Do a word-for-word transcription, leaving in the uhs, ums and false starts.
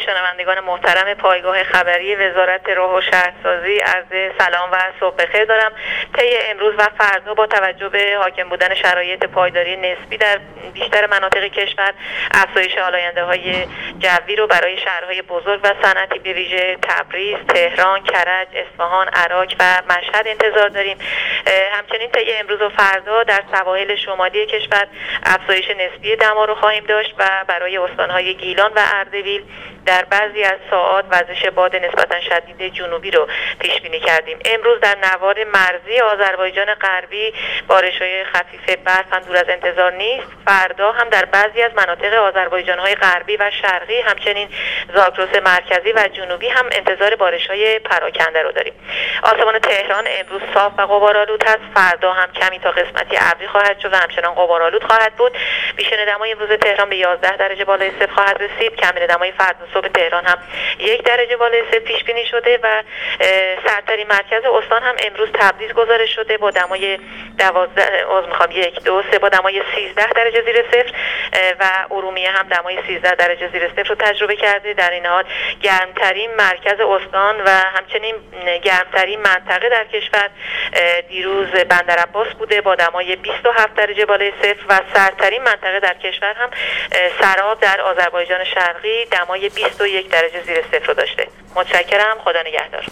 شنوندگان محترم پایگاه خبری وزارت راه و شهرسازی عرض سلام و صبح بخیر دارم. طی امروز و فردا با توجه به حاکم بودن شرایط پایداری نسبی در بیشتر مناطق کشور، افزایش آلاینده‌های جوی رو برای شهرهای بزرگ و صنعتی به ویژه تبریز، تهران، کرج، اصفهان، عراق و مشهد انتظار داریم. همچنین طی امروز و فردا در سواحل شمالی کشور افزایش نسبی دما رو خواهیم داشت و برای استان‌های گیلان و اردبیل در بعضی از ساعات وزش باد نسبتا شدید جنوبی رو پیش بینی کردیم. امروز در نوار مرزی آذربایجان غربی بارش‌های خفیف برف هم دور از انتظار نیست. فردا هم در بعضی از مناطق آذربایجان‌های غربی و شرقی، همچنین زاگرس مرکزی و جنوبی هم انتظار بارش‌های پراکنده رو داریم. آسمان تهران امروز صاف و غبارآلود هست. فردا هم کمی تا قسمتی ابری خواهد شد و همچنان غبارآلود خواهد بود. بیشتر دمای امروز تهران به یازده درجه بالای صفر خواهد رسید. کمین دمای فردا صبح تهران هم یک درجه بالای صفر پیش بینی شده و سرترین مرکز استان هم امروز تبریز گزارش شده با دمای دوازده از میخوام یک دو سه با دمای سیزده درجه زیر صفر و ارومیه هم دمای سیزده درجه زیر صفر رو تجربه کرده. در این حال گرمترین مرکز استان و همچنین گرمترین منطقه در کشور دیروز بندرعباس بوده با دمای بیست و هفت درجه بالای صفر و سرترین منطقه در کشور هم سراب در آذربایجان شرقی دمای بیست و یک درجه زیر صفر رو داشته. متشکرم. خدا نگهدار.